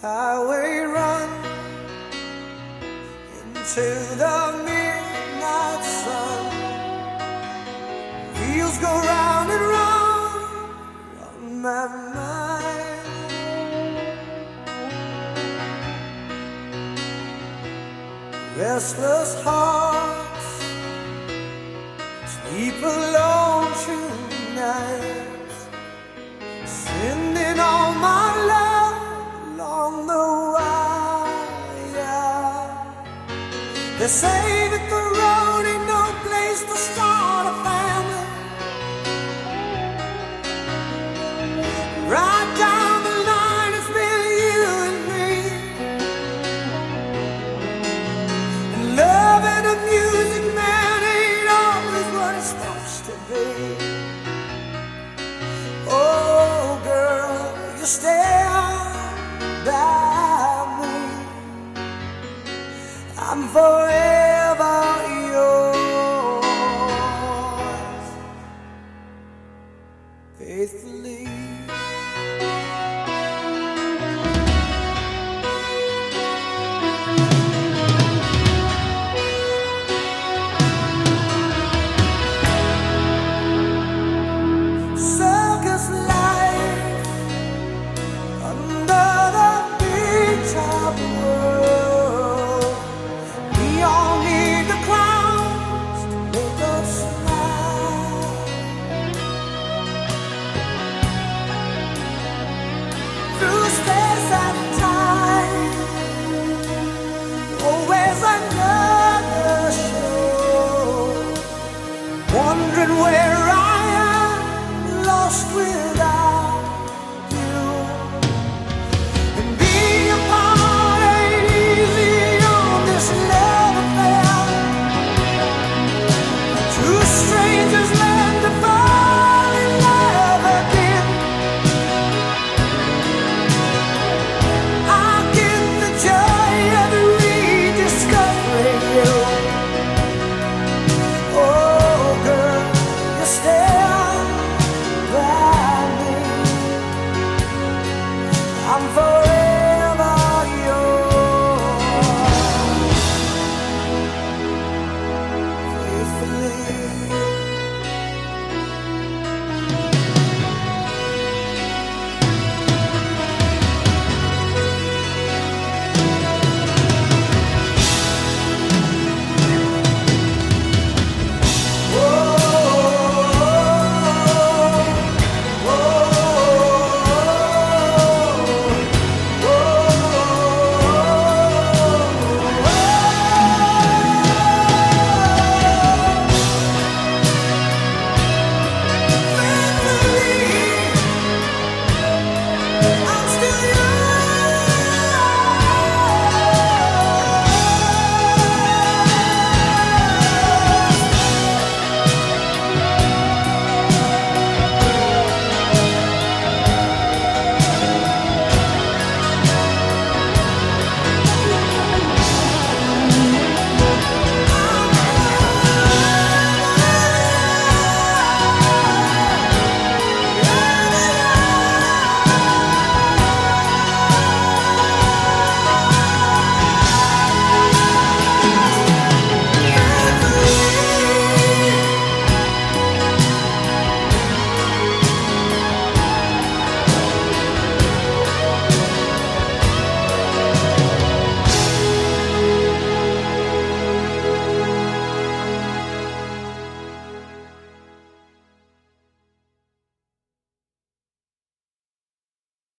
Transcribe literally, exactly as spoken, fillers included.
highway run into the midnight sun. Wheels go round and round on my mind. Restless hearts sleep alone tonight, sending all my love along the wire. They say that the road ain't no place to start a family. Right down the line, it's been you and me, and loving a music man ain't always what it's supposed to be. Oh girl, you stand by me, I'm forever